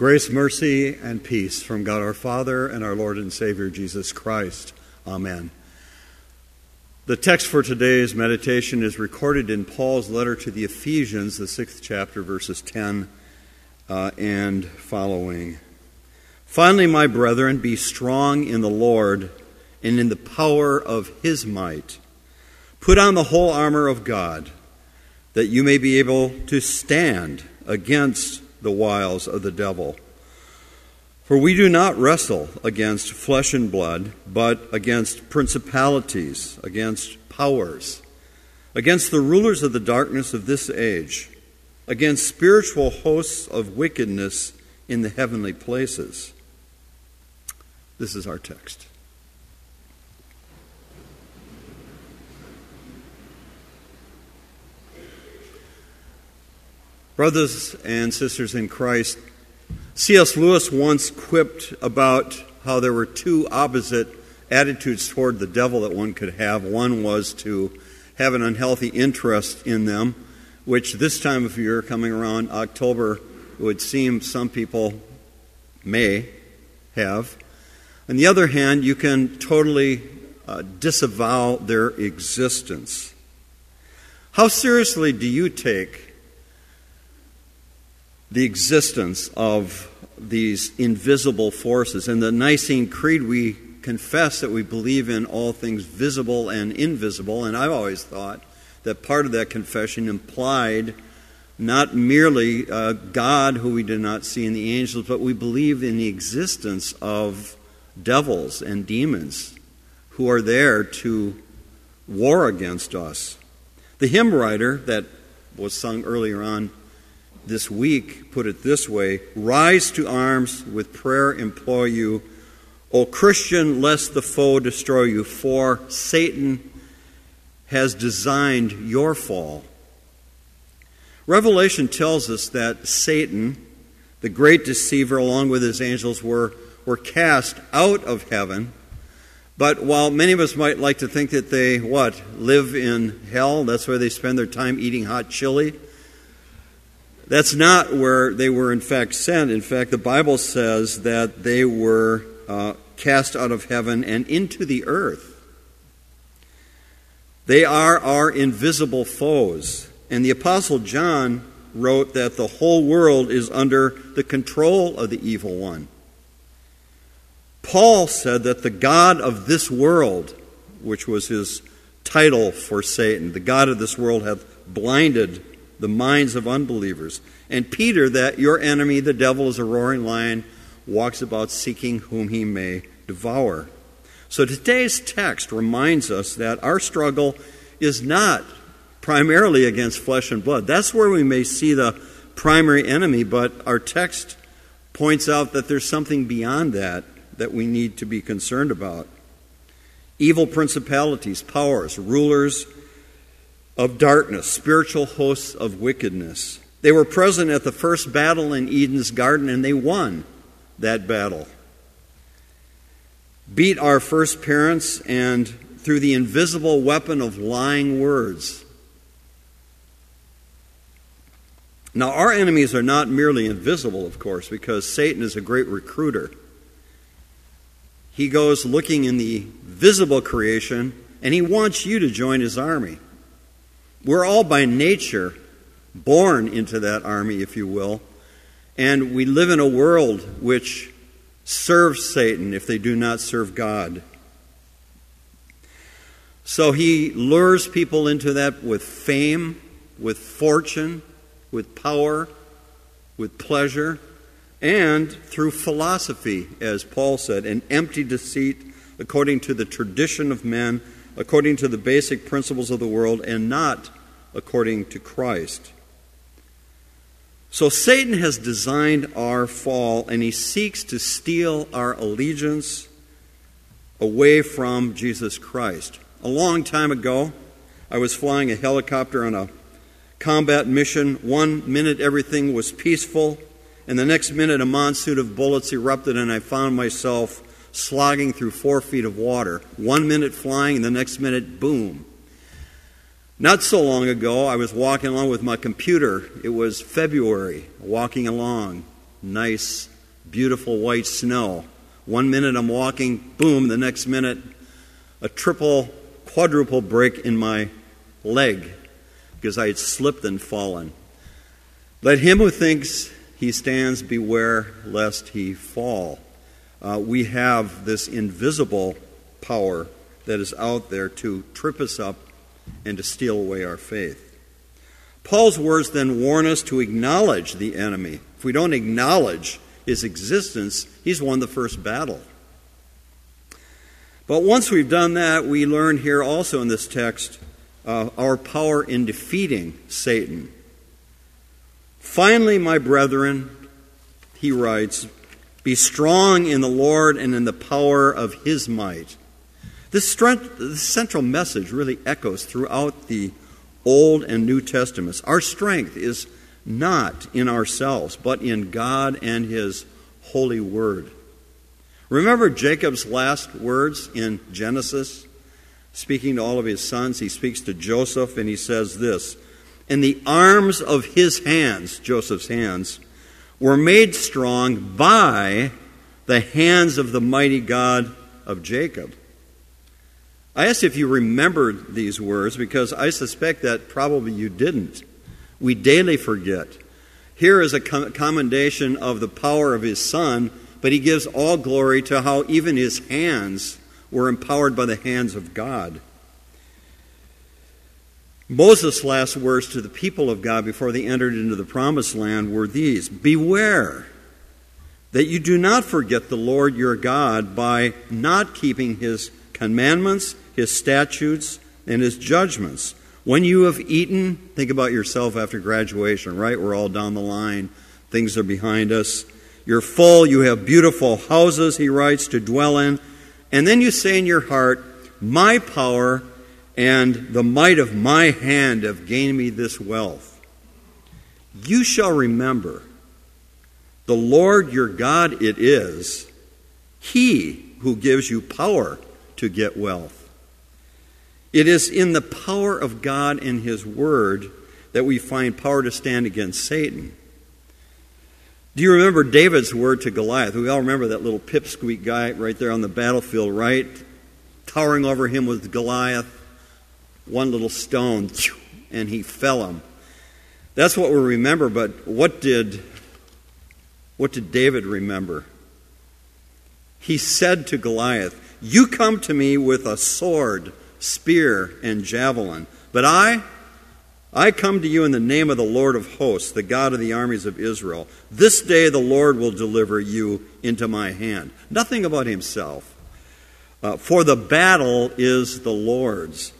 Grace, mercy, and peace from God our Father and our Lord and Savior Jesus Christ. Amen. The text for today's meditation is recorded in Paul's letter to the Ephesians, the 6th chapter, verses 10 and following. Finally, my brethren, be strong in the Lord and in the power of his might. Put on the whole armor of God, that you may be able to stand against the wiles of the devil. For we do not wrestle against flesh and blood, but against principalities, against powers, against the rulers of the darkness of this age, against spiritual hosts of wickedness in the heavenly places. This is our text. Brothers and sisters in Christ, C.S. Lewis once quipped about how there were two opposite attitudes toward the devil that one could have. One was to have an unhealthy interest in them, which this time of year, coming around October, it would seem some people may have. On the other hand, you can totally disavow their existence. How seriously do you take the existence of these invisible forces? In the Nicene Creed, we confess that we believe in all things visible and invisible, and I've always thought that part of that confession implied not merely God, who we do not see, in the angels, but we believe in the existence of devils and demons who are there to war against us. The hymn writer that was sung earlier on this week put it this way: rise to arms, with prayer implore you, O Christian, lest the foe destroy you, for Satan has designed your fall. Revelation tells us that Satan, the great deceiver, along with his angels, were cast out of heaven. But while many of us might like to think that they, live in hell, that's where they spend their time eating hot chili, that's not where they were in fact sent. In fact, the Bible says that they were cast out of heaven and into the earth. They are our invisible foes. And the Apostle John wrote that the whole world is under the control of the evil one. Paul said that the God of this world, which was his title for Satan, the God of this world hath blinded the minds of unbelievers. And Peter, that your enemy, the devil, is a roaring lion, walks about seeking whom he may devour. So today's text reminds us that our struggle is not primarily against flesh and blood. That's where we may see the primary enemy, but our text points out that there's something beyond that we need to be concerned about. Evil principalities, powers, rulers of darkness, spiritual hosts of wickedness. They were present at the first battle in Eden's garden, and they won that battle. Beat our first parents, and through the invisible weapon of lying words. Now, our enemies are not merely invisible, of course, because Satan is a great recruiter. He goes looking in the visible creation, and he wants you to join his army. We're all by nature born into that army, if you will, and we live in a world which serves Satan if they do not serve God. So he lures people into that with fame, with fortune, with power, with pleasure, and through philosophy, as Paul said, an empty deceit according to the tradition of men, according to the basic principles of the world, and not according to Christ. So Satan has designed our fall, and he seeks to steal our allegiance away from Jesus Christ. A long time ago, I was flying a helicopter on a combat mission. 1 minute everything was peaceful, and the next minute a monsoon of bullets erupted, and I found myself slogging through 4 feet of water. 1 minute flying, and the next minute, boom. Not so long ago, I was walking along with my computer. It was February, walking along, nice beautiful white snow. 1 minute I'm walking, boom, the next minute a triple, quadruple break in my leg because I had slipped and fallen. Let him who thinks he stands beware lest he fall. We have this invisible power that is out there to trip us up and to steal away our faith. Paul's words then warn us to acknowledge the enemy. If we don't acknowledge his existence, he's won the first battle. But once we've done that, we learn here also in this text our power in defeating Satan. Finally, my brethren, he writes, be strong in the Lord and in the power of his might. This central message really echoes throughout the Old and New Testaments. Our strength is not in ourselves, but in God and his holy word. Remember Jacob's last words in Genesis? Speaking to all of his sons, he speaks to Joseph and he says this, "In the arms of his hands," Joseph's hands, "were made strong by the hands of the mighty God of Jacob." I ask if you remembered these words because I suspect that probably you didn't. We daily forget. Here is a commendation of the power of his Son, but he gives all glory to how even his hands were empowered by the hands of God. Moses' last words to the people of God before they entered into the promised land were these, "Beware that you do not forget the Lord your God by not keeping his commandments, his statutes, and his judgments. When you have eaten," think about yourself after graduation, right? We're all down the line. Things are behind us. "You're full, you have beautiful houses," he writes, "to dwell in. And then you say in your heart, my power and the might of my hand have gained me this wealth. You shall remember, the Lord your God it is, he who gives you power to get wealth." It is in the power of God and his word that we find power to stand against Satan. Do you remember David's word to Goliath? We all remember that little pipsqueak guy right there on the battlefield, right? Towering over him was Goliath. One little stone, and he fell him. That's what we remember, but what did David remember? He said to Goliath, "You come to me with a sword, spear, and javelin, but I come to you in the name of the Lord of hosts, the God of the armies of Israel. This day the Lord will deliver you into my hand." Nothing about himself. For the battle is the Lord's.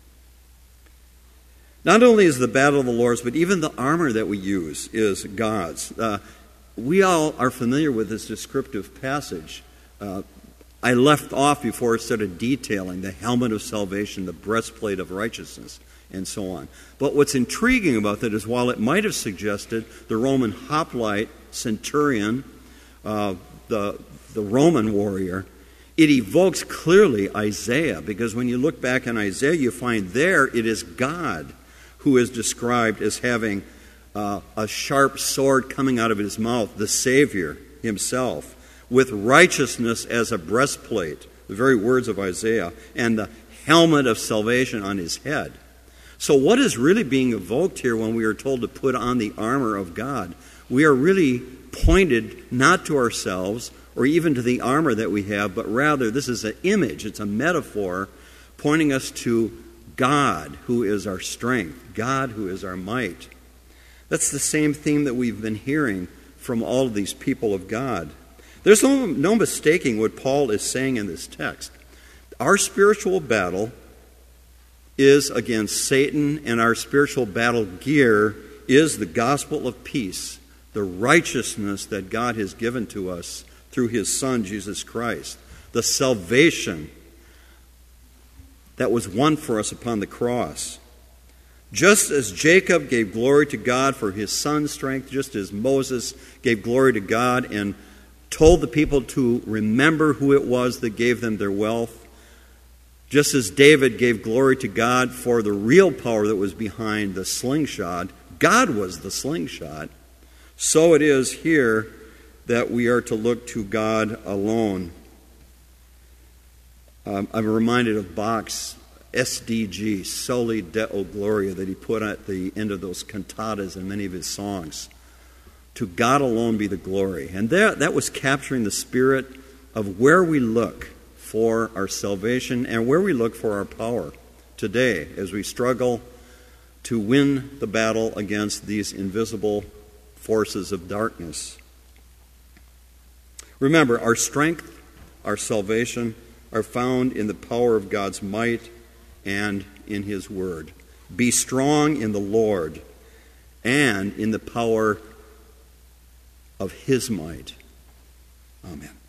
Not only is the battle the Lord's, but even the armor that we use is God's. We all are familiar with this descriptive passage. I left off before it started detailing the helmet of salvation, the breastplate of righteousness, and so on. But what's intriguing about that is while it might have suggested the Roman hoplite, centurion, the Roman warrior, it evokes clearly Isaiah, because when you look back in Isaiah, you find there it is God who is described as having a sharp sword coming out of his mouth, the Savior himself, with righteousness as a breastplate, the very words of Isaiah, and the helmet of salvation on his head. So what is really being evoked here when we are told to put on the armor of God? We are really pointed not to ourselves or even to the armor that we have, but rather this is an image, it's a metaphor pointing us to God who is our strength, God who is our might. That's the same theme that we've been hearing from all of these people of God. There's no mistaking what Paul is saying in this text. Our spiritual battle is against Satan, and our spiritual battle gear is the gospel of peace, the righteousness that God has given to us through his Son, Jesus Christ, the salvation that was won for us upon the cross. Just as Jacob gave glory to God for his son's strength, just as Moses gave glory to God and told the people to remember who it was that gave them their wealth, just as David gave glory to God for the real power that was behind the slingshot, God was the slingshot, so it is here that we are to look to God alone. I'm reminded of Bach's SDG, Soli Deo Gloria, that he put at the end of those cantatas and many of his songs. To God alone be the glory. And that was capturing the spirit of where we look for our salvation and where we look for our power today as we struggle to win the battle against these invisible forces of darkness. Remember, our strength, our salvation are found in the power of God's might and in His Word. Be strong in the Lord and in the power of His might. Amen.